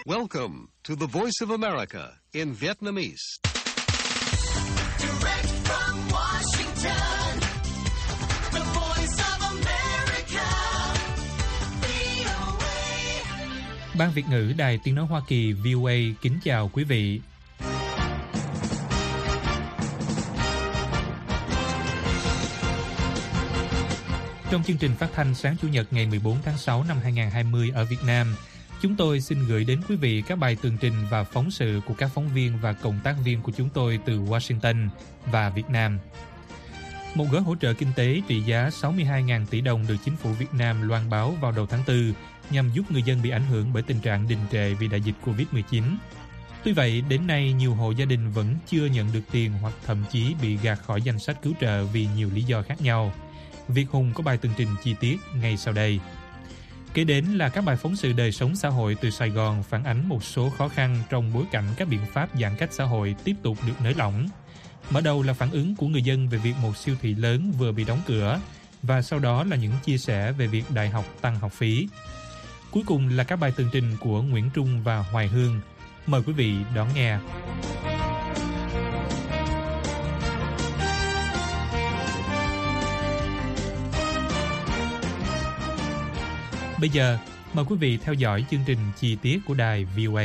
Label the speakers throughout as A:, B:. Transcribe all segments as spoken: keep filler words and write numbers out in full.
A: Welcome to the Voice of America in Vietnamese.
B: Direct from Washington, the Voice of America, vê o a.
C: Ban Việt ngữ Đài Tiếng nói Hoa Kỳ vê o a kính chào quý vị. Trong chương trình phát thanh sáng Chủ nhật ngày mười bốn tháng sáu năm hai nghìn không trăm hai mươi ở Việt Nam, chúng tôi xin gửi đến quý vị các bài tường trình và phóng sự của các phóng viên và cộng tác viên của chúng tôi từ Washington và Việt Nam. Một gói hỗ trợ kinh tế trị giá sáu mươi hai nghìn tỷ đồng được chính phủ Việt Nam loan báo vào đầu tháng tư nhằm giúp người dân bị ảnh hưởng bởi tình trạng đình trệ vì đại dịch covid mười chín. Tuy vậy, đến nay nhiều hộ gia đình vẫn chưa nhận được tiền hoặc thậm chí bị gạt khỏi danh sách cứu trợ vì nhiều lý do khác nhau. Việt Hùng có bài tường trình chi tiết ngay sau đây. Kế đến là các bài phóng sự đời sống xã hội từ Sài Gòn phản ánh một số khó khăn trong bối cảnh các biện pháp giãn cách xã hội tiếp tục được nới lỏng. Mở đầu là phản ứng của người dân về việc một siêu thị lớn vừa bị đóng cửa, và sau đó là những chia sẻ về việc đại học tăng học phí. Cuối cùng là các bài tường trình của Nguyễn Trung và Hoài Hương. Mời quý vị đón nghe. Bây giờ, mời quý vị theo dõi chương trình chi tiết của đài vê o a.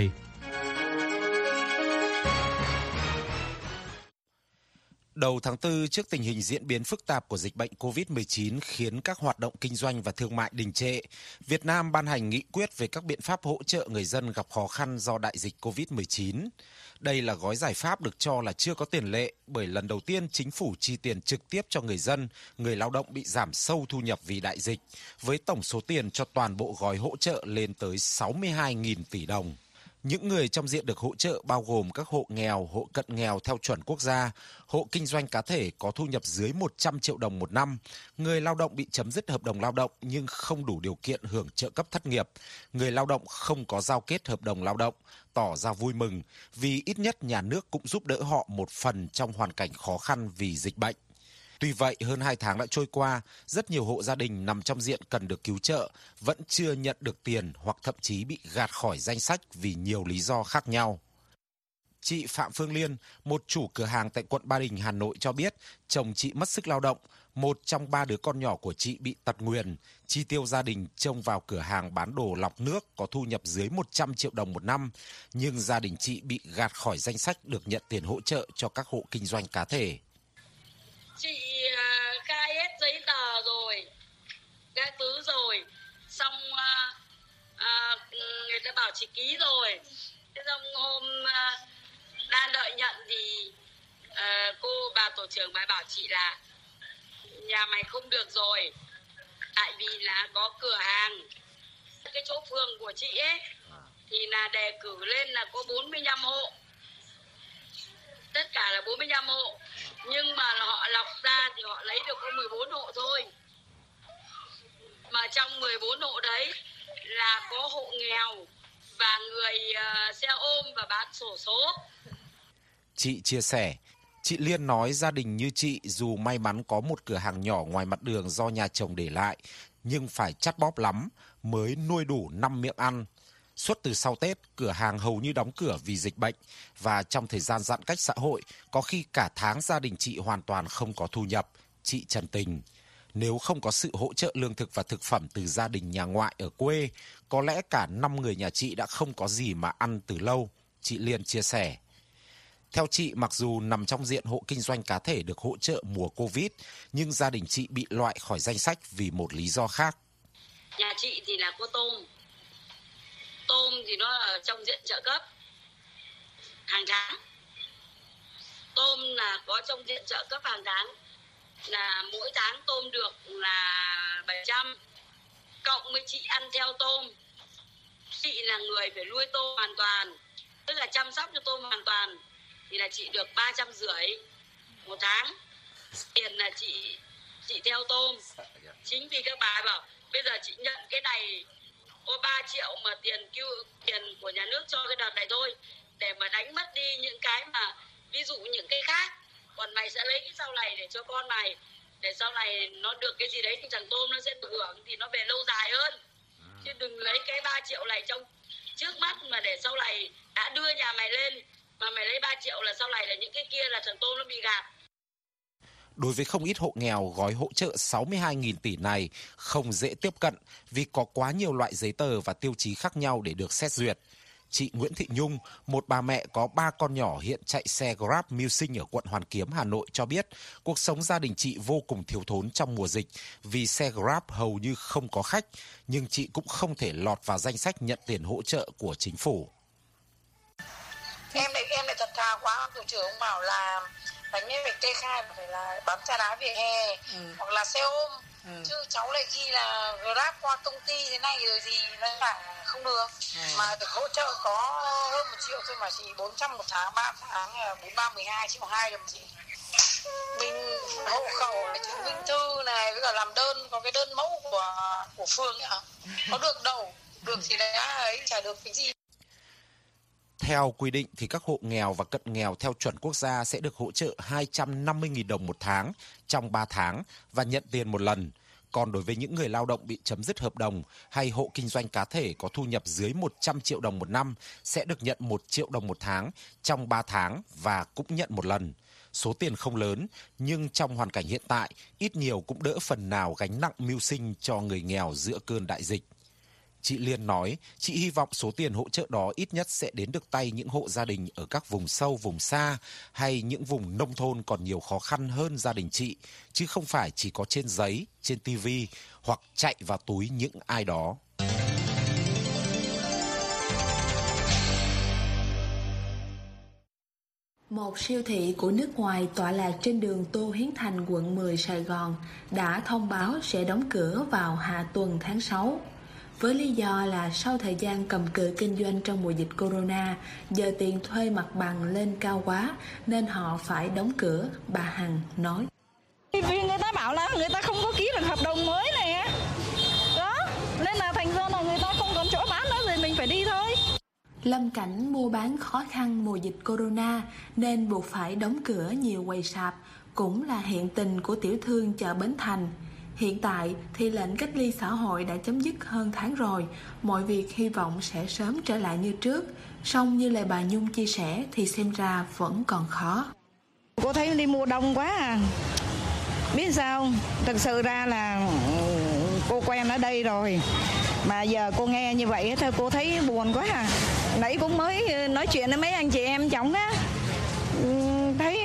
D: Đầu tháng tư, trước tình hình diễn biến phức tạp của dịch bệnh covid mười chín khiến các hoạt động kinh doanh và thương mại đình trệ, Việt Nam ban hành nghị quyết về các biện pháp hỗ trợ người dân gặp khó khăn do đại dịch covid mười chín. Đây là gói giải pháp được cho là chưa có tiền lệ bởi lần đầu tiên chính phủ chi tiền trực tiếp cho người dân, người lao động bị giảm sâu thu nhập vì đại dịch, với tổng số tiền cho toàn bộ gói hỗ trợ lên tới sáu mươi hai nghìn tỷ đồng. Những người trong diện được hỗ trợ bao gồm các hộ nghèo, hộ cận nghèo theo chuẩn quốc gia, hộ kinh doanh cá thể có thu nhập dưới một trăm triệu đồng một năm, người lao động bị chấm dứt hợp đồng lao động nhưng không đủ điều kiện hưởng trợ cấp thất nghiệp, người lao động không có giao kết hợp đồng lao động, tỏ ra vui mừng vì ít nhất nhà nước cũng giúp đỡ họ một phần trong hoàn cảnh khó khăn vì dịch bệnh. Tuy vậy, hơn hai tháng đã trôi qua, rất nhiều hộ gia đình nằm trong diện cần được cứu trợ vẫn chưa nhận được tiền hoặc thậm chí bị gạt khỏi danh sách vì nhiều lý do khác nhau. Chị Phạm Phương Liên, một chủ cửa hàng tại quận Ba Đình, Hà Nội cho biết chồng chị mất sức lao động, một trong ba đứa con nhỏ của chị bị tật nguyền, chi tiêu gia đình trông vào cửa hàng bán đồ lọc nước có thu nhập dưới một trăm triệu đồng một năm, nhưng gia đình chị bị gạt khỏi danh sách được nhận tiền hỗ trợ cho các hộ kinh doanh cá thể.
E: Chị uh, khai hết giấy tờ rồi, các thứ rồi, xong uh, uh, người ta bảo chị ký rồi. Thế xong hôm uh, đang đợi nhận thì uh, cô bà tổ trưởng bà bảo chị là nhà mày không được rồi, tại vì là có cửa hàng cái chỗ phường của chị ấy thì là đề cử lên là có bốn mươi lăm hộ, tất cả là bốn mươi lăm hộ, nhưng mà họ lọc ra thì họ lấy được có mười bốn hộ thôi. Mà trong mười bốn hộ đấy là có hộ nghèo và người uh, xe ôm và bán xổ số.
D: Chị chia sẻ, chị Liên nói gia đình như chị dù may mắn có một cửa hàng nhỏ ngoài mặt đường do nhà chồng để lại, nhưng phải chắt bóp lắm mới nuôi đủ năm miệng ăn. Suốt từ sau Tết, cửa hàng hầu như đóng cửa vì dịch bệnh, và trong thời gian giãn cách xã hội, có khi cả tháng gia đình chị hoàn toàn không có thu nhập. Chị Trần Tình, nếu không có sự hỗ trợ lương thực và thực phẩm từ gia đình nhà ngoại ở quê, có lẽ cả năm người nhà chị đã không có gì mà ăn từ lâu, chị Liên chia sẻ. Theo chị, mặc dù nằm trong diện hộ kinh doanh cá thể được hỗ trợ mùa Covid, nhưng gia đình chị bị loại khỏi danh sách vì một lý do khác.
E: Nhà chị thì là có tôm. Tôm thì nó ở trong diện trợ cấp hàng tháng. Tôm là có trong diện trợ cấp hàng tháng, là mỗi tháng tôm được là bảy trăm, cộng với chị ăn theo tôm. Chị là người phải nuôi tôm hoàn toàn, tức là chăm sóc cho tôm hoàn toàn, thì là chị được ba trăm rưỡi một tháng. Tiền là chị chị theo tôm. Chính vì các bà bảo bây giờ chị nhận cái này có ba triệu mà tiền cứu tiền của nhà nước cho cái đợt này thôi, để mà đánh mất đi những cái mà ví dụ những cái khác, còn mày sẽ lấy cái sau này để cho con mày, để sau này nó được cái gì đấy thì thằng tôm nó sẽ được hưởng thì nó về lâu dài hơn, chứ đừng lấy cái ba triệu này trong trước mắt mà để sau này đã đưa nhà mày lên mà mày lấy ba triệu là sau này là những cái kia là thằng Tôm nó bị gạt.
D: Đối với không ít hộ nghèo, gói hỗ trợ sáu mươi hai nghìn tỷ này không dễ tiếp cận vì có quá nhiều loại giấy tờ và tiêu chí khác nhau để được xét duyệt. Chị Nguyễn Thị Nhung, một bà mẹ có ba con nhỏ hiện chạy xe Grab mưu sinh ở quận Hoàn Kiếm, Hà Nội cho biết cuộc sống gia đình chị vô cùng thiếu thốn trong mùa dịch vì xe Grab hầu như không có khách, nhưng chị cũng không thể lọt vào danh sách nhận tiền hỗ trợ của chính phủ.
F: Em lại em lại thật thà quá, thủ trưởng ông bảo là bánh em phải kê khai phải là bán trà đá vỉa hè ừ. hoặc là xe ôm, ừ. chứ cháu lại ghi là Grab qua công ty thế này rồi gì nó là không được, ừ. mà được hỗ trợ có hơn một triệu thôi mà chỉ bốn trăm một tháng, ba tháng bốn ba mười hai triệu hai đồng chị. Mình hộ khẩu này, chứng minh thư này với cả làm đơn, có cái đơn mẫu của của phường ạ, có được đâu, được thì đấy ấy, chả được cái gì.
D: Theo quy định thì các hộ nghèo và cận nghèo theo chuẩn quốc gia sẽ được hỗ trợ hai trăm năm mươi nghìn đồng một tháng trong ba tháng và nhận tiền một lần. Còn đối với những người lao động bị chấm dứt hợp đồng hay hộ kinh doanh cá thể có thu nhập dưới một trăm triệu đồng một năm sẽ được nhận một triệu đồng một tháng trong ba tháng và cũng nhận một lần. Số tiền không lớn nhưng trong hoàn cảnh hiện tại ít nhiều cũng đỡ phần nào gánh nặng mưu sinh cho người nghèo giữa cơn đại dịch. Chị Liên nói, chị hy vọng số tiền hỗ trợ đó ít nhất sẽ đến được tay những hộ gia đình ở các vùng sâu, vùng xa hay những vùng nông thôn còn nhiều khó khăn hơn gia đình chị, chứ không phải chỉ có trên giấy, trên ti vi hoặc chạy vào túi những ai đó.
G: Một siêu thị của nước ngoài tọa lạc trên đường Tô Hiến Thành, quận mười, Sài Gòn đã thông báo sẽ đóng cửa vào hạ tuần tháng sáu. Với lý do là sau thời gian cầm cự kinh doanh trong mùa dịch corona, giờ tiền thuê mặt bằng lên cao quá nên họ phải đóng cửa, bà Hằng nói.
H: Vì người ta bảo là người ta không có ký được hợp đồng mới này, đó, nên là thành ra là người ta không còn chỗ bán nữa rồi mình phải đi thôi.
G: Lâm cảnh mua bán khó khăn mùa dịch corona nên buộc phải đóng cửa nhiều quầy sạp, cũng là hiện tình của tiểu thương chợ Bến Thành. Hiện tại thì lệnh cách ly xã hội đã chấm dứt hơn tháng rồi, mọi việc hy vọng sẽ sớm trở lại như trước. Song như lời bà Nhung chia sẻ thì xem ra vẫn còn khó.
H: Cô thấy đi mua đông quá à. Biết sao, thực sự ra là cô quen ở đây rồi. Mà giờ cô nghe như vậy thôi cô thấy buồn quá à. Nãy cũng mới nói chuyện với mấy anh chị em chồng á. Thấy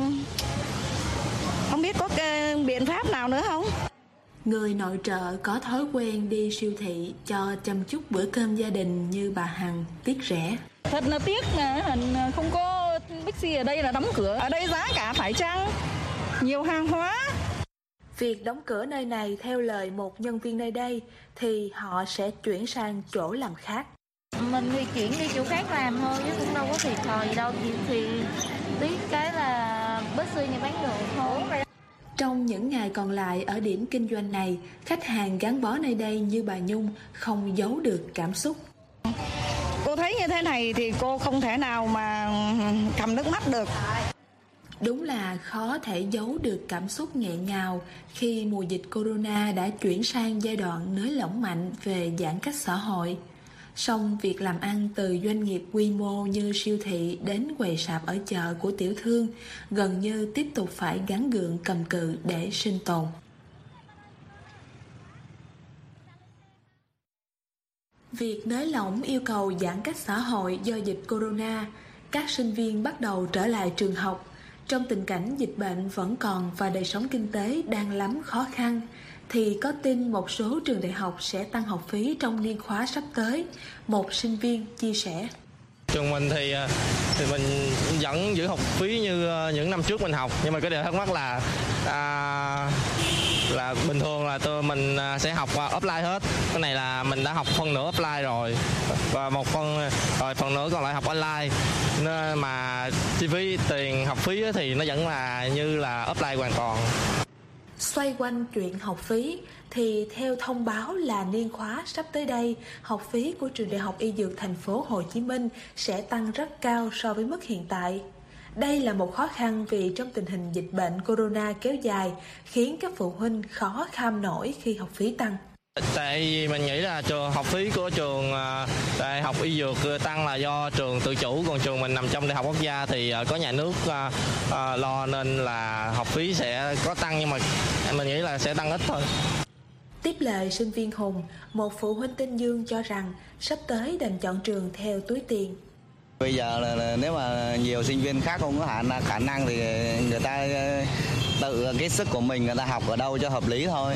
H: không biết có cái biện pháp nào nữa không?
G: Người nội trợ có thói quen đi siêu thị cho chăm chút bữa cơm gia đình như bà Hằng tiếc rẻ.
H: Thật là tiếc là không có Bixi ở đây là đóng cửa. Ở đây giá cả phải chăng? Nhiều hàng hóa.
G: Việc đóng cửa nơi này theo lời một nhân viên nơi đây thì họ sẽ chuyển sang chỗ làm khác.
I: Mình thì chuyển đi chỗ khác làm thôi chứ cũng đâu có thiệt thòi gì đâu. Thì, thì tiếc cái là Bixi này bán đồ thôi.
G: Trong những ngày còn lại ở điểm kinh doanh này, khách hàng gắn bó nơi đây như bà Nhung không giấu được cảm xúc.
H: Cô thấy như thế này thì cô không thể nào mà cầm nước mắt được.
G: Đúng là khó thể giấu được cảm xúc nghẹn ngào khi mùa dịch corona đã chuyển sang giai đoạn nới lỏng mạnh về giãn cách xã hội. Song việc làm ăn từ doanh nghiệp quy mô như siêu thị đến quầy sạp ở chợ của tiểu thương gần như tiếp tục phải gắng gượng cầm cự để sinh tồn. Việc nới lỏng yêu cầu giãn cách xã hội do dịch corona, các sinh viên bắt đầu trở lại trường học. Trong tình cảnh dịch bệnh vẫn còn và đời sống kinh tế đang lắm khó khăn, thì có tin một số trường đại học sẽ tăng học phí trong niên khóa sắp tới. Một sinh viên chia sẻ.
J: Trường mình thì, thì mình vẫn giữ học phí như những năm trước mình học, nhưng mà cái điều thắc mắc là à, là bình thường là tôi mình sẽ học offline hết. Cái này là mình đã học phần nửa offline rồi và một phần rồi phần nửa còn lại học online. Nên mà chi phí tiền học phí thì nó vẫn là như là offline hoàn toàn.
G: Xoay quanh chuyện học phí thì theo thông báo là niên khóa sắp tới đây, học phí của trường Đại học Y Dược Thành phố Hồ Chí Minh sẽ tăng rất cao so với mức hiện tại. Đây là một khó khăn vì trong tình hình dịch bệnh corona kéo dài khiến các phụ huynh khó kham nổi khi học phí tăng.
J: Tại vì mình nghĩ là trường học phí của trường đại học y dược tăng là do trường tự chủ, còn trường mình nằm trong đại học quốc gia thì có nhà nước lo nên là học phí sẽ có tăng, nhưng mà mình nghĩ là sẽ tăng ít thôi.
G: Tiếp lời sinh viên Hùng, một phụ huynh tên Dương cho rằng sắp tới đành chọn trường theo túi tiền.
K: Bây giờ là, là nếu mà nhiều sinh viên khác không có khả, khả năng thì người ta tự cái sức của mình, người ta học ở đâu cho hợp lý thôi.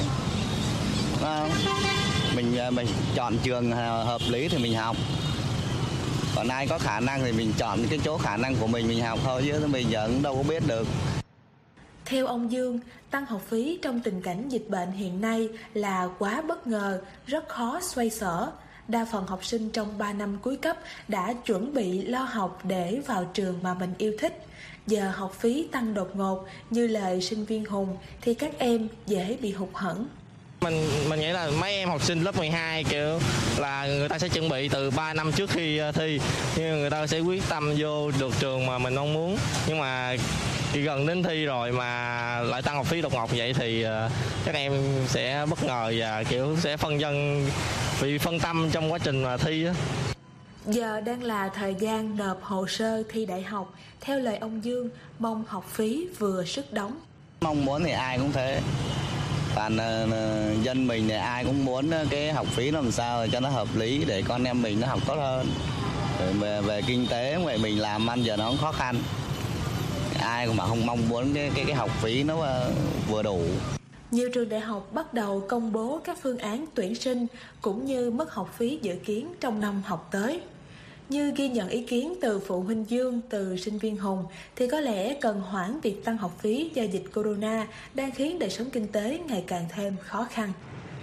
K: Mình mình chọn trường hợp lý thì mình học. Còn ai có khả năng thì mình chọn cái chỗ khả năng của mình mình học thôi, chứ bây giờ cũng đâu có biết được.
G: Theo ông Dương, tăng học phí trong tình cảnh dịch bệnh hiện nay là quá bất ngờ, rất khó xoay sở. Đa phần học sinh trong ba năm cuối cấp đã chuẩn bị lo học để vào trường mà mình yêu thích. Giờ học phí tăng đột ngột như lời sinh viên Hùng thì các em dễ bị hụt hẫng.
J: Mình mình nghĩ là mấy em học sinh lớp mười hai kiểu là người ta sẽ chuẩn bị từ ba năm trước khi thi, nhưng người ta sẽ quyết tâm vô được trường mà mình mong muốn. Nhưng mà khi gần đến thi rồi mà lại tăng học phí đột ngột vậy thì các em sẽ bất ngờ và kiểu sẽ phân vân, bị phân tâm trong quá trình mà thi á.
G: Giờ đang là thời gian nộp hồ sơ thi đại học. Theo lời ông Dương, mong học phí vừa sức đóng.
K: Mong muốn thì ai cũng thế. Còn uh, dân mình thì ai cũng muốn cái học phí làm sao cho nó hợp lý để con em mình nó học tốt hơn. Về, về kinh tế vậy mình làm ăn giờ nó cũng khó khăn. Ai cũng mà không mong muốn cái cái cái học phí nó uh, vừa đủ.
G: Nhiều trường đại học bắt đầu công bố các phương án tuyển sinh cũng như mức học phí dự kiến trong năm học tới. Như ghi nhận ý kiến từ phụ huynh Dương, từ sinh viên Hùng thì có lẽ cần hoãn việc tăng học phí do dịch corona đang khiến đời sống kinh tế ngày càng thêm khó khăn.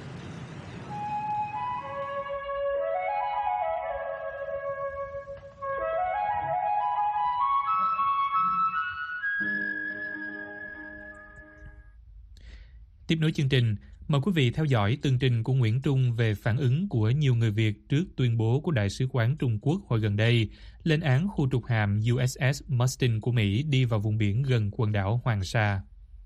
C: Tiếp nối chương trình, mời quý vị theo dõi tường trình của Nguyễn Trung về phản ứng của nhiều người Việt trước tuyên bố của Đại sứ quán Trung Quốc hồi gần đây lên án khu trục hạm u ét ét Mustin của Mỹ đi vào vùng biển gần quần đảo Hoàng Sa.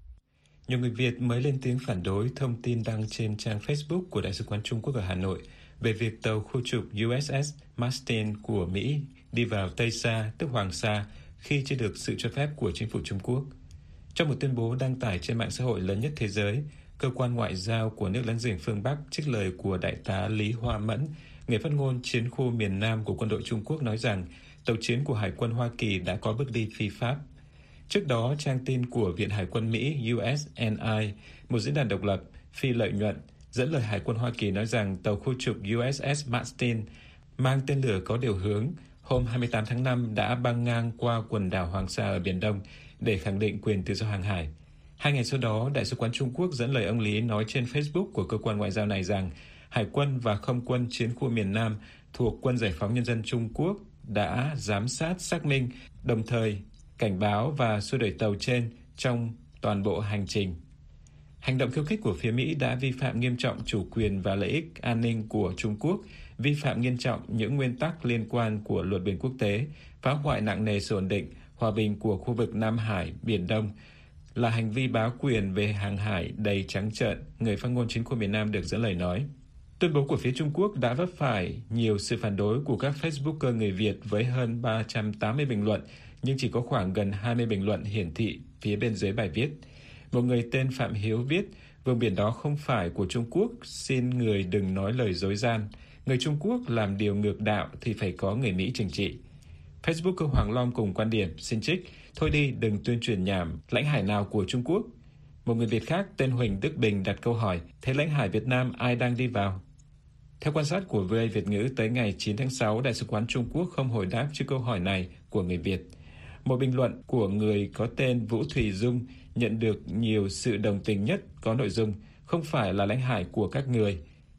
L: Nhiều người Việt mới lên tiếng phản đối thông tin đăng trên trang Facebook của Đại sứ quán Trung Quốc ở Hà Nội về việc tàu khu trục u ét ét Mustin của Mỹ đi vào Tây Sa, tức Hoàng Sa, khi chưa được sự cho phép của chính phủ Trung Quốc. Trong một tuyên bố đăng tải trên mạng xã hội lớn nhất thế giới, cơ quan ngoại giao của nước láng giềng phương Bắc trích lời của Đại tá Lý Hoa Mẫn, người phát ngôn chiến khu miền Nam của quân đội Trung Quốc nói rằng tàu chiến của Hải quân Hoa Kỳ đã có bước đi phi pháp. Trước đó, trang tin của Viện Hải quân Mỹ u ét en i, một diễn đàn độc lập, phi lợi nhuận, dẫn lời Hải quân Hoa Kỳ nói rằng tàu khu trục u ét ét Mustin mang tên lửa có điều hướng hôm hai mươi tám tháng năm đã băng ngang qua quần đảo Hoàng Sa ở Biển Đông để khẳng định quyền tự do hàng hải. Hai ngày sau đó, Đại sứ quán Trung Quốc dẫn lời ông Lý nói trên Facebook của cơ quan ngoại giao này rằng Hải quân và Không quân chiến khu miền Nam thuộc Quân Giải phóng Nhân dân Trung Quốc đã giám sát, xác minh, đồng thời cảnh báo và xua đuổi tàu trên trong toàn bộ hành trình. Hành động khiêu khích của phía Mỹ đã vi phạm nghiêm trọng chủ quyền và lợi ích an ninh của Trung Quốc, vi phạm nghiêm trọng những nguyên tắc liên quan của luật biển quốc tế, phá hoại nặng nề sự ổn định, hòa bình của khu vực Nam Hải, Biển Đông, là hành vi bá quyền về hàng hải đầy trắng trợn, người phát ngôn chiến khu miền Nam được dẫn lời nói. Tuyên bố của phía Trung Quốc đã vấp phải nhiều sự phản đối của các Facebooker người Việt với hơn ba trăm tám mươi bình luận, nhưng chỉ có khoảng gần hai mươi bình luận hiển thị phía bên dưới bài viết. Một người tên Phạm Hiếu viết, vùng biển đó không phải của Trung Quốc, xin người đừng nói lời dối gian. Người Trung Quốc làm điều ngược đạo thì phải có người Mỹ trừng trị. Facebooker Hoàng Long cùng quan điểm, xin trích, thôi đi đừng tuyên truyền nhảm, lãnh hải nào của Trung Quốc. Một người Việt khác tên Huỳnh Đức Bình đặt câu hỏi, thế lãnh hải Việt Nam ai đang đi vào? Theo quan sát của vê o a Việt ngữ, tới ngày chín tháng sáu, Đại sứ quán Trung Quốc không hồi đáp trước câu hỏi này của người Việt. Một bình luận của người có tên Vũ Thùy Dung nhận được nhiều sự đồng tình nhất có nội dung không phải là lãnh hải của các người.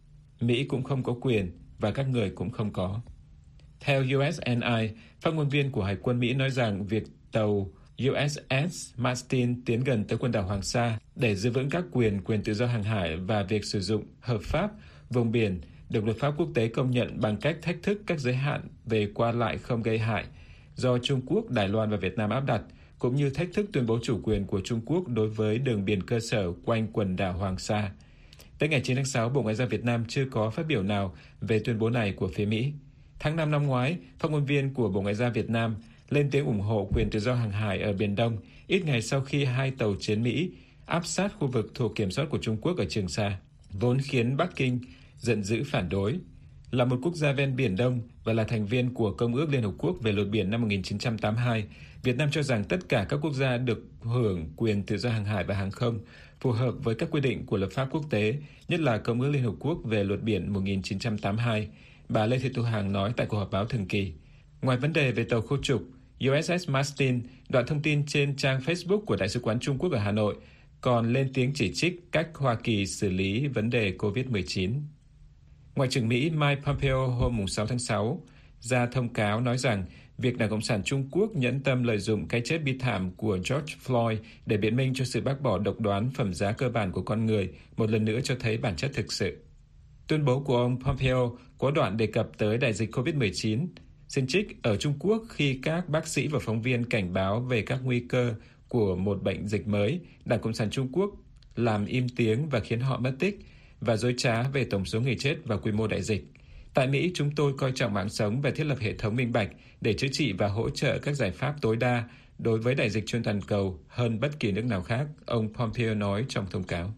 L: Mỹ cũng không có quyền và các người cũng không có. Theo u ét en i, phát ngôn viên của Hải quân Mỹ nói rằng việc tàu u ét ét Mustin tiến gần tới quần đảo Hoàng Sa để giữ vững các quyền quyền tự do hàng hải và việc sử dụng hợp pháp vùng biển được luật pháp quốc tế công nhận bằng cách thách thức các giới hạn về qua lại không gây hại do Trung Quốc, Đài Loan và Việt Nam áp đặt, cũng như thách thức tuyên bố chủ quyền của Trung Quốc đối với đường biển cơ sở quanh quần đảo Hoàng Sa. Tới ngày chín tháng sáu, Bộ Ngoại giao Việt Nam chưa có phát biểu nào về tuyên bố này của phía Mỹ. Tháng năm năm ngoái, phát ngôn viên của Bộ Ngoại giao Việt Nam lên tiếng ủng hộ quyền tự do hàng hải ở Biển Đông, ít ngày sau khi hai tàu chiến Mỹ áp sát khu vực thuộc kiểm soát của Trung Quốc ở Trường Sa, vốn khiến Bắc Kinh giận dữ phản đối. Là một quốc gia ven Biển Đông và là thành viên của Công ước Liên Hợp Quốc về luật biển năm một nghìn chín trăm tám mươi hai, Việt Nam cho rằng tất cả các quốc gia được hưởng quyền tự do hàng hải và hàng không phù hợp với các quy định của luật pháp quốc tế, nhất là Công ước Liên Hợp Quốc về luật biển một nghìn chín trăm tám mươi hai, bà Lê Thị Thu Hằng nói tại cuộc họp báo thường kỳ. Ngoài vấn đề về tàu khu trục, u ét ét Martin, đoạn thông tin trên trang Facebook của Đại sứ quán Trung Quốc ở Hà Nội, còn lên tiếng chỉ trích cách Hoa Kỳ xử lý vấn đề covid mười chín. Ngoại trưởng Mỹ Mike Pompeo hôm sáu tháng sáu ra thông cáo nói rằng việc Đảng Cộng sản Trung Quốc nhẫn tâm lợi dụng cái chết bi thảm của George Floyd để biện minh cho sự bác bỏ độc đoán phẩm giá cơ bản của con người một lần nữa cho thấy bản chất thực sự. Tuyên bố của ông Pompeo có đoạn đề cập tới đại dịch covid mười chín. Xin trích, ở Trung Quốc khi các bác sĩ và phóng viên cảnh báo về các nguy cơ của một bệnh dịch mới, Đảng Cộng sản Trung Quốc làm im tiếng và khiến họ mất tích và dối trá về tổng số người chết và quy mô đại dịch. Tại Mỹ, chúng tôi coi trọng mạng sống và thiết lập hệ thống minh bạch để chữa trị và hỗ trợ các giải pháp tối đa đối với đại dịch trên toàn cầu hơn bất kỳ nước nào khác, ông Pompeo nói trong thông cáo.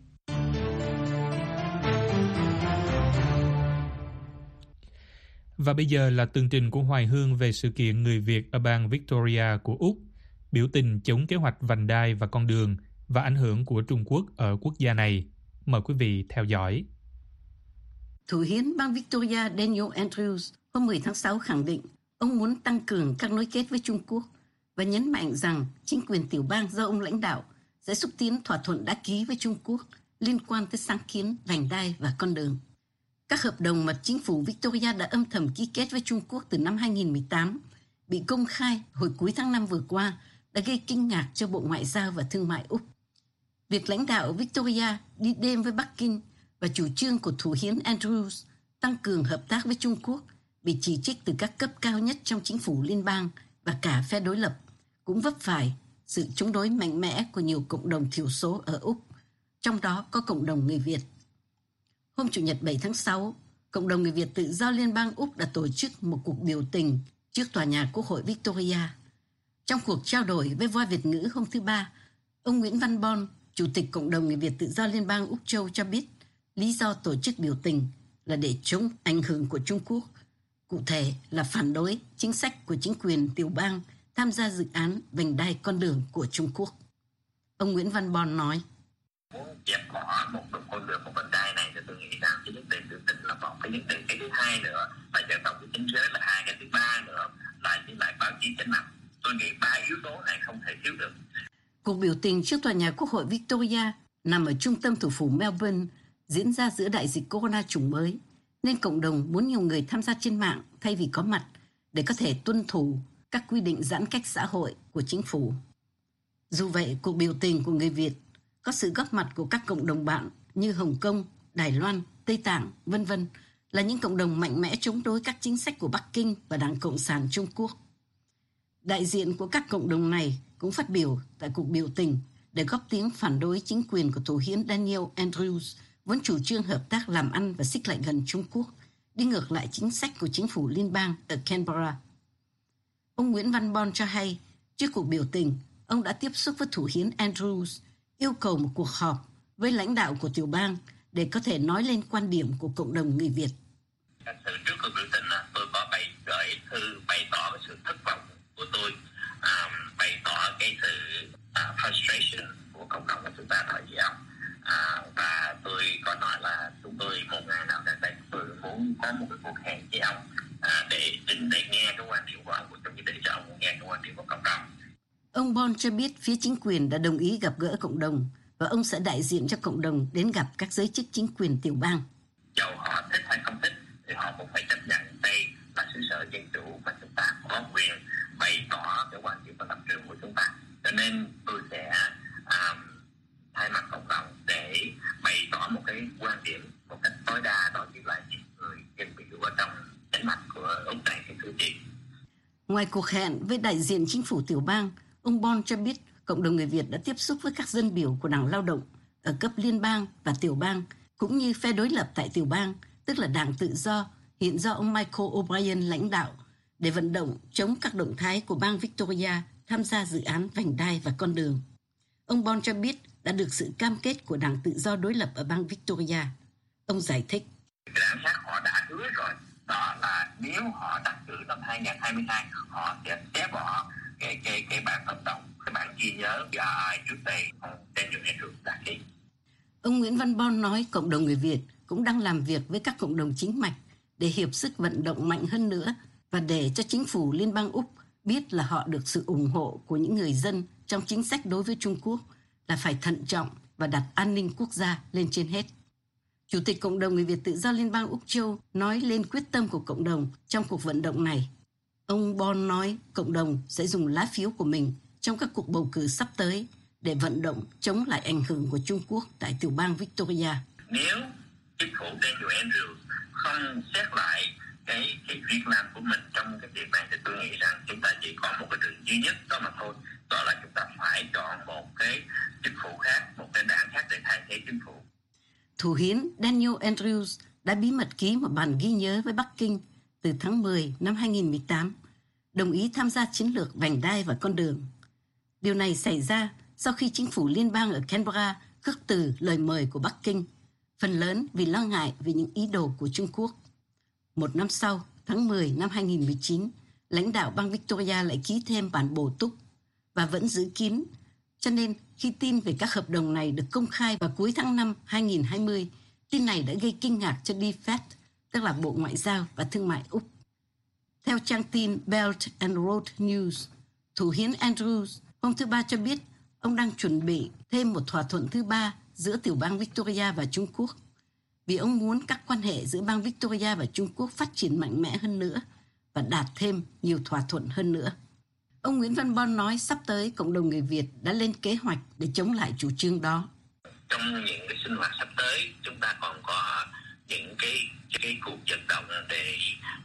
C: Và bây giờ là tường trình của Hoài Hương về sự kiện người Việt ở bang Victoria của Úc, biểu tình chống kế hoạch vành đai và con đường và ảnh hưởng của Trung Quốc ở quốc gia này. Mời quý vị theo dõi.
M: Thủ hiến bang Victoria Daniel Andrews hôm mười tháng sáu khẳng định ông muốn tăng cường các nối kết với Trung Quốc và nhấn mạnh rằng chính quyền tiểu bang do ông lãnh đạo sẽ xúc tiến thỏa thuận đã ký với Trung Quốc liên quan tới sáng kiến vành đai và con đường. Các hợp đồng mà chính phủ Victoria đã âm thầm ký kết với Trung Quốc từ năm hai nghìn không trăm mười tám bị công khai hồi cuối tháng năm vừa qua đã gây kinh ngạc cho Bộ Ngoại giao và Thương mại Úc. Việc lãnh đạo Victoria đi đêm với Bắc Kinh và chủ trương của thủ hiến Andrews tăng cường hợp tác với Trung Quốc bị chỉ trích từ các cấp cao nhất trong chính phủ liên bang và cả phe đối lập, cũng vấp phải sự chống đối mạnh mẽ của nhiều cộng đồng thiểu số ở Úc, trong đó có cộng đồng người Việt. Hôm Chủ nhật bảy tháng sáu, cộng đồng người Việt tự do Liên bang Úc đã tổ chức một cuộc biểu tình trước tòa nhà Quốc hội Victoria. Trong cuộc trao đổi với Voa Việt ngữ hôm thứ Ba, ông Nguyễn Văn Bon, Chủ tịch Cộng đồng người Việt tự do Liên bang Úc Châu cho biết lý do tổ chức biểu tình là để chống ảnh hưởng của Trung Quốc, cụ thể là phản đối chính sách của chính quyền tiểu bang tham gia dự án vành đai con đường của Trung Quốc. Ông Nguyễn Văn Bon nói:
N: Muốn dẹp bỏ một con đường, một vành đai này thì tôi nghĩ rằng cái vấn đề biểu tình là một cái vấn đề. Cái thứ hai nữa là dân tộc của chính giới là hai. Cái thứ ba nữa là với lại báo chí chánh năng. Tôi nghĩ ba yếu tố này không thể thiếu được.
M: Cuộc biểu tình trước tòa nhà Quốc hội Victoria nằm ở trung tâm thủ phủ Melbourne diễn ra giữa đại dịch corona chủng mới, nên cộng đồng muốn nhiều người tham gia trên mạng thay vì có mặt để có thể tuân thủ các quy định giãn cách xã hội của chính phủ. Dù vậy, cuộc biểu tình của người Việt có sự góp mặt của các cộng đồng bạn như Hồng Kông, Đài Loan, Tây Tạng, vân vân là những cộng đồng mạnh mẽ chống đối các chính sách của Bắc Kinh và Đảng Cộng sản Trung Quốc. Đại diện của các cộng đồng này cũng phát biểu tại cuộc biểu tình để góp tiếng phản đối chính quyền của thủ hiến Daniel Andrews vốn chủ trương hợp tác làm ăn và xích lại gần Trung Quốc, đi ngược lại chính sách của chính phủ liên bang ở Canberra. Ông Nguyễn Văn Bon cho hay, trước cuộc biểu tình, ông đã tiếp xúc với thủ hiến Andrews, yêu cầu một cuộc họp với lãnh đạo của tiểu bang để có thể nói lên quan điểm của cộng đồng người Việt.
N: Trước cuộc biểu tình, tôi có bày gửi thư bày tỏ cái sự thất vọng của tôi, à, bày tỏ cái sự uh, frustration của cộng đồng của chúng ta tại vì ông. À, và tôi có nói là chúng tôi một ngày nào đây tôi muốn có một cái cuộc hẹn với ông à, để để nghe cái quan điểm của ông, cũng như để cho ông nghe cái quan điểm của cộng đồng.
M: Ông Bon cho biết phía chính quyền đã đồng ý gặp gỡ cộng đồng và ông sẽ đại diện cho cộng đồng đến gặp các giới chức chính quyền tiểu bang.
N: Dầu họ thích hay không thích thì họ cũng phải chấp nhận đây là xứ sở dân chủ và chúng ta có quyền bày tỏ cái quan điểm và lập trường của chúng ta. Cho nên tôi sẽ um, thay mặt cộng đồng để bày tỏ một cái quan điểm một cách tối đa đối với lại những người dân biểu ở trong chính mạch của Úc này, cái cử tri.
M: Ngoài cuộc hẹn với đại diện chính phủ tiểu bang, ông Bon cho biết cộng đồng người Việt đã tiếp xúc với các dân biểu của Đảng Lao động ở cấp liên bang và tiểu bang cũng như phe đối lập tại tiểu bang, tức là Đảng Tự do, hiện do ông Michael O'Brien lãnh đạo, để vận động chống các động thái của bang Victoria tham gia dự án vành đai và con đường. Ông Bon cho biết đã được sự cam kết của Đảng Tự do đối lập ở bang Victoria. Ông giải thích.
N: Đảng khác họ đã hứa rồi, đó là nếu họ đắc cử năm hai không hai hai, họ sẽ xé bỏ cái cái cái bản hợp đồng, cái bản ghi nhớ R I trước đây ông Daniel Andrews đã ký.
M: Ông Nguyễn Văn Bon nói cộng đồng người Việt cũng đang làm việc với các cộng đồng chính mạch để hiệp sức vận động mạnh hơn nữa và để cho chính phủ Liên bang Úc biết là họ được sự ủng hộ của những người dân trong chính sách đối với Trung Quốc là phải thận trọng và đặt an ninh quốc gia lên trên hết. Chủ tịch Cộng đồng Người Việt Tự do Liên bang Úc Châu nói lên quyết tâm của cộng đồng trong cuộc vận động này. Ông Bon nói cộng đồng sẽ dùng lá phiếu của mình trong các cuộc bầu cử sắp tới để vận động chống lại ảnh hưởng của Trung Quốc tại tiểu bang Victoria.
N: Nếu chính phủ Daniel Andrews không xét lại cái cái việc làm của mình trong cái việc này thì tôi nghĩ rằng chúng ta chỉ có một cái đường duy nhất đó mà thôi, đó là chúng ta phải chọn một cái chính phủ khác, một cái đảng khác để thay thế chính phủ.
M: Thủ hiến Daniel Andrews đã bí mật ký một bản ghi nhớ với Bắc Kinh từ tháng mười năm hai không một tám, đồng ý tham gia chiến lược vành đai và con đường. Điều này xảy ra sau khi chính phủ liên bang ở Canberra khước từ lời mời của Bắc Kinh, phần lớn vì lo ngại về những ý đồ của Trung Quốc. Một năm sau, tháng mười năm hai không một chín, lãnh đạo bang Victoria lại ký thêm bản bổ túc và vẫn giữ kín. Cho nên, khi tin về các hợp đồng này được công khai vào cuối tháng năm hai không hai không, tin này đã gây kinh ngạc cho đê ép e tê, tức là Bộ Ngoại giao và Thương mại Úc. Theo trang tin Belt and Road News, thủ hiến Andrews hôm thứ Ba cho biết ông đang chuẩn bị thêm một thỏa thuận thứ ba giữa tiểu bang Victoria và Trung Quốc, vì ông muốn các quan hệ giữa bang Victoria và Trung Quốc phát triển mạnh mẽ hơn nữa và đạt thêm nhiều thỏa thuận hơn nữa. Ông Nguyễn Văn Bon nói sắp tới cộng đồng người Việt đã lên kế hoạch để chống lại chủ trương đó.
N: Trong những cái sinh hoạt sắp tới, chúng ta còn có những cái cái cuộc vận động để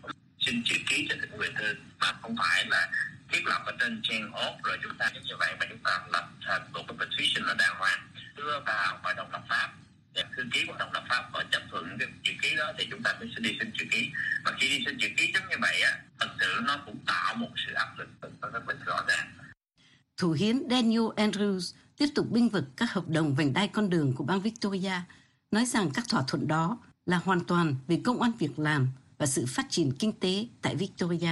N: xin chữ ký cho thỉnh nguyện thư, mà không phải là thiết lập ở trên trang ốt rồi chúng ta như vậy, mà chúng ta lập thành một cái petition là đàng hoàng đưa vào hội đồng lập pháp. Thư ký của hội đồng lập pháp họ chấp thuận cái chữ ký đó thì chúng ta mới đi xin chữ ký. Và khi đi xin chữ ký giống như vậy á, thật sự nó cũng tạo một sự áp lực rất là rõ ràng.
M: Thủ hiến Daniel Andrews tiếp tục bênh vực các hợp đồng vành đai con đường của bang Victoria, nói rằng các thỏa thuận đó là hoàn toàn vì công ăn việc làm và sự phát triển kinh tế tại Victoria.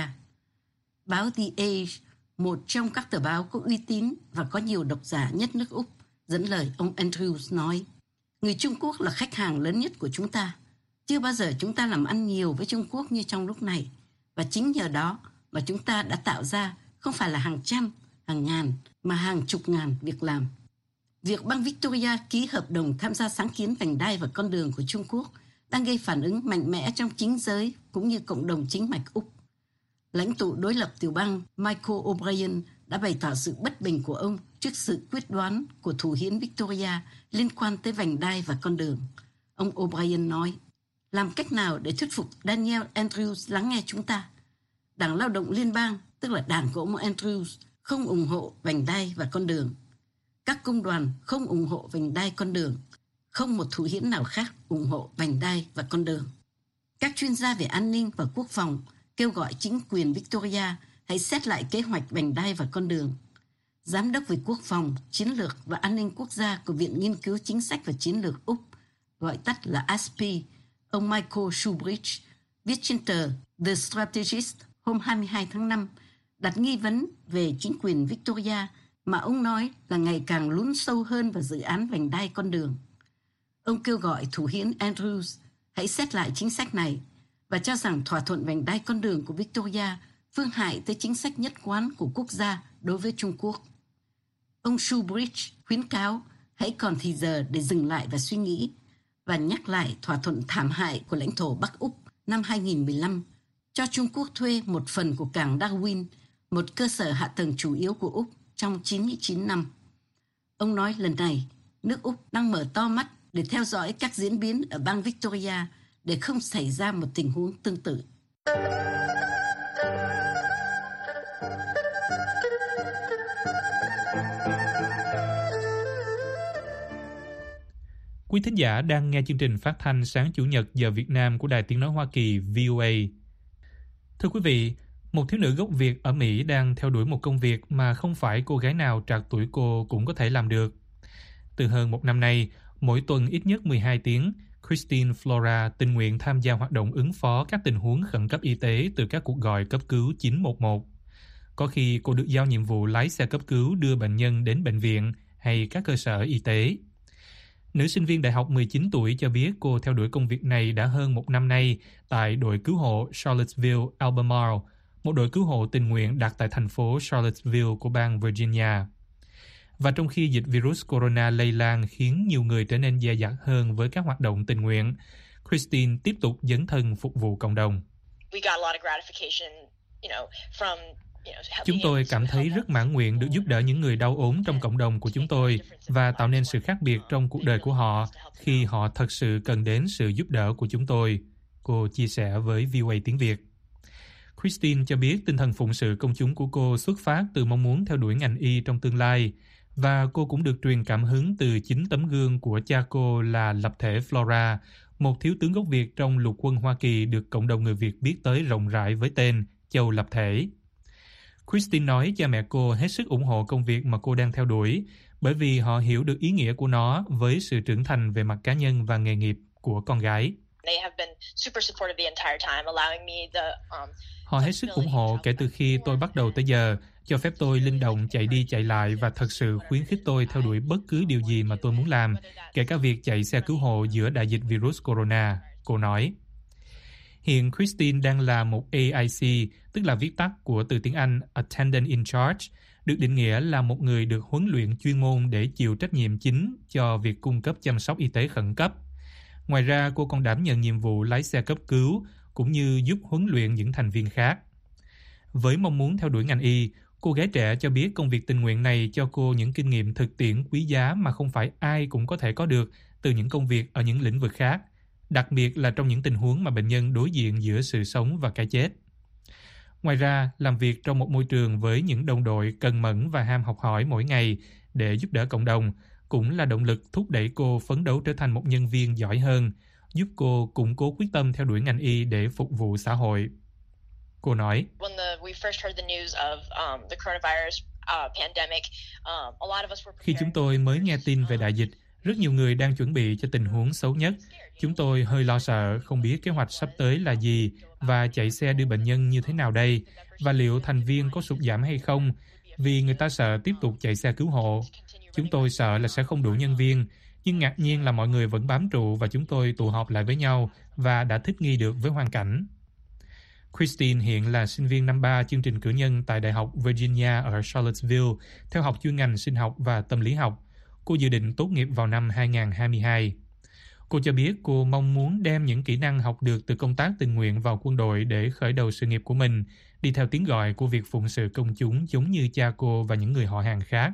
M: Báo The Age, một trong các tờ báo có uy tín và có nhiều độc giả nhất nước Úc, dẫn lời ông Andrews nói: người Trung Quốc là khách hàng lớn nhất của chúng ta. Chưa bao giờ chúng ta làm ăn nhiều với Trung Quốc như trong lúc này. Và chính nhờ đó mà chúng ta đã tạo ra không phải là hàng trăm, hàng ngàn, mà hàng chục ngàn việc làm. Việc bang Victoria ký hợp đồng tham gia sáng kiến vành đai và con đường của Trung Quốc đang gây phản ứng mạnh mẽ trong chính giới cũng như cộng đồng chính mạch Úc. Lãnh tụ đối lập tiểu bang Michael O'Brien đã bày tỏ sự bất bình của ông trước sự quyết đoán của thủ hiến Victoria liên quan tới vành đai và con đường. Ông O'Brien nói: làm cách nào để thuyết phục Daniel Andrews lắng nghe chúng ta? Đảng Lao động Liên bang, tức là đảng của ông Andrews, không ủng hộ vành đai và con đường. Các công đoàn không ủng hộ vành đai con đường. Không một thủ hiến nào khác ủng hộ vành đai và con đường. Các chuyên gia về an ninh và quốc phòng kêu gọi chính quyền Victoria hãy xét lại kế hoạch vành đai và con đường. Giám đốc về quốc phòng, chiến lược và an ninh quốc gia của Viện Nghiên cứu Chính sách và Chiến lược Úc, gọi tắt là a ét pê, ông Michael Shoebridge, viết trên tờ The Strategist hôm hai mươi hai tháng năm, đặt nghi vấn về chính quyền Victoria mà ông nói là ngày càng lún sâu hơn vào dự án vành đai con đường. Ông kêu gọi thủ hiến Andrews hãy xét lại chính sách này và cho rằng thỏa thuận vành đai con đường của Victoria phương hại tới chính sách nhất quán của quốc gia đối với Trung Quốc. Ông Shoebridge khuyến cáo hãy còn thì giờ để dừng lại và suy nghĩ và nhắc lại thỏa thuận thảm hại của lãnh thổ Bắc Úc năm hai không một lăm cho Trung Quốc thuê một phần của cảng Darwin, một cơ sở hạ tầng chủ yếu của Úc trong chín mươi chín năm. Ông nói lần này, nước Úc đang mở to mắt để theo dõi các diễn biến ở bang Victoria để không xảy ra một tình huống tương tự.
C: Quý thính giả đang nghe chương trình phát thanh sáng Chủ nhật giờ Việt Nam của Đài Tiếng Nói Hoa Kỳ V O A. Thưa quý vị, một thiếu nữ gốc Việt ở Mỹ đang theo đuổi một công việc mà không phải cô gái nào trạc tuổi cô cũng có thể làm được. Từ hơn một năm nay, mỗi tuần ít nhất mười hai tiếng, Christine Flora tình nguyện tham gia hoạt động ứng phó các tình huống khẩn cấp y tế từ các cuộc gọi cấp cứu chín một một. Có khi cô được giao nhiệm vụ lái xe cấp cứu đưa bệnh nhân đến bệnh viện hay các cơ sở y tế. Nữ sinh viên đại học mười chín tuổi cho biết cô theo đuổi công việc này đã hơn một năm nay tại đội cứu hộ Charlottesville, Albemarle, một đội cứu hộ tình nguyện đặt tại thành phố Charlottesville của bang Virginia. Và trong khi dịch virus corona lây lan khiến nhiều người trở nên dè dặt hơn với các hoạt động tình nguyện, Christine tiếp tục dấn thân phục vụ cộng đồng. Chúng tôi cảm thấy rất mãn nguyện được giúp đỡ những người đau ốm trong cộng đồng của chúng tôi và tạo nên sự khác biệt trong cuộc đời của họ khi họ thật sự cần đến sự giúp đỡ của chúng tôi, cô chia sẻ với V O A tiếng Việt. Christine cho biết tinh thần phụng sự công chúng của cô xuất phát từ mong muốn theo đuổi ngành y trong tương lai, và cô cũng được truyền cảm hứng từ chính tấm gương của cha cô là lập thể Flora, một thiếu tướng gốc Việt trong lục quân Hoa Kỳ được cộng đồng người Việt biết tới rộng rãi với tên Châu Lập Thể. Christine nói cha mẹ cô hết sức ủng hộ công việc mà cô đang theo đuổi, bởi vì họ hiểu được ý nghĩa của nó với sự trưởng thành về mặt cá nhân và nghề nghiệp của con gái. Họ hết sức ủng hộ kể từ khi tôi bắt đầu tới giờ, cho phép tôi linh động chạy đi chạy lại và thật sự khuyến khích tôi theo đuổi bất cứ điều gì mà tôi muốn làm, kể cả việc chạy xe cứu hộ giữa đại dịch virus corona, cô nói. Hiện Christine đang là một A I C, tức là viết tắt của từ tiếng Anh Attendant in Charge, được định nghĩa là một người được huấn luyện chuyên môn để chịu trách nhiệm chính cho việc cung cấp chăm sóc y tế khẩn cấp. Ngoài ra, cô còn đảm nhận nhiệm vụ lái xe cấp cứu, cũng như giúp huấn luyện những thành viên khác. Với mong muốn theo đuổi ngành y, cô gái trẻ cho biết công việc tình nguyện này cho cô những kinh nghiệm thực tiễn quý giá mà không phải ai cũng có thể có được từ những công việc ở những lĩnh vực khác, đặc biệt là trong những tình huống mà bệnh nhân đối diện giữa sự sống và cái chết. Ngoài ra, làm việc trong một môi trường với những đồng đội cần mẫn và ham học hỏi mỗi ngày để giúp đỡ cộng đồng cũng là động lực thúc đẩy cô phấn đấu trở thành một nhân viên giỏi hơn, giúp cô củng cố quyết tâm theo đuổi ngành y để phục vụ xã hội. Cô nói, khi chúng tôi mới nghe tin về đại dịch, rất nhiều người đang chuẩn bị cho tình huống xấu nhất. Chúng tôi hơi lo sợ, không biết kế hoạch sắp tới là gì và chạy xe đưa bệnh nhân như thế nào đây, và liệu thành viên có sụt giảm hay không, vì người ta sợ tiếp tục chạy xe cứu hộ. Chúng tôi sợ là sẽ không đủ nhân viên, nhưng ngạc nhiên là mọi người vẫn bám trụ và chúng tôi tụ họp lại với nhau và đã thích nghi được với hoàn cảnh. Christine hiện là sinh viên năm ba chương trình cử nhân tại Đại học Virginia ở Charlottesville, theo học chuyên ngành sinh học và tâm lý học. Cô dự định tốt nghiệp vào năm hai không hai hai. Cô cho biết cô mong muốn đem những kỹ năng học được từ công tác tình nguyện vào quân đội để khởi đầu sự nghiệp của mình, đi theo tiếng gọi của việc phụng sự công chúng giống như cha cô và những người họ hàng khác.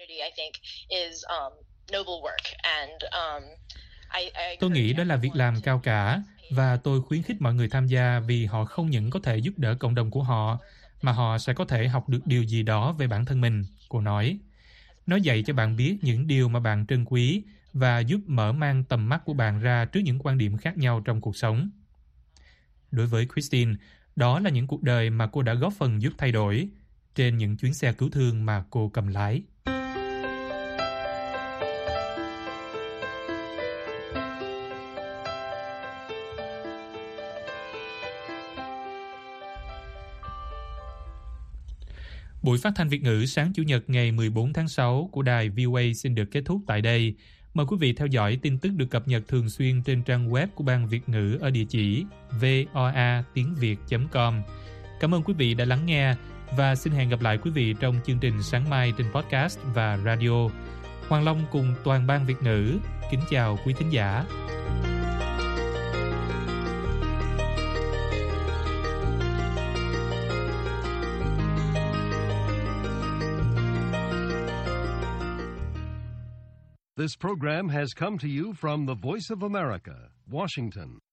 C: Tôi nghĩ đó là việc làm cao cả, và tôi khuyến khích mọi người tham gia vì họ không những có thể giúp đỡ cộng đồng của họ, mà họ sẽ có thể học được điều gì đó về bản thân mình, cô nói. Nó dạy cho bạn biết những điều mà bạn trân quý và giúp mở mang tầm mắt của bạn ra trước những quan điểm khác nhau trong cuộc sống. Đối với Christine, đó là những cuộc đời mà cô đã góp phần giúp thay đổi trên những chuyến xe cứu thương mà cô cầm lái. Buổi phát thanh Việt ngữ sáng Chủ nhật ngày mười bốn tháng sáu của đài V O A xin được kết thúc tại đây. Mời quý vị theo dõi tin tức được cập nhật thường xuyên trên trang web của Ban Việt ngữ ở địa chỉ voa tiếng việt chấm com. Cảm ơn quý vị đã lắng nghe và xin hẹn gặp lại quý vị trong chương trình sáng mai trên podcast và radio. Hoàng Long cùng toàn Ban Việt ngữ kính chào quý thính giả.
A: This program has come to you from the Voice of America, Washington.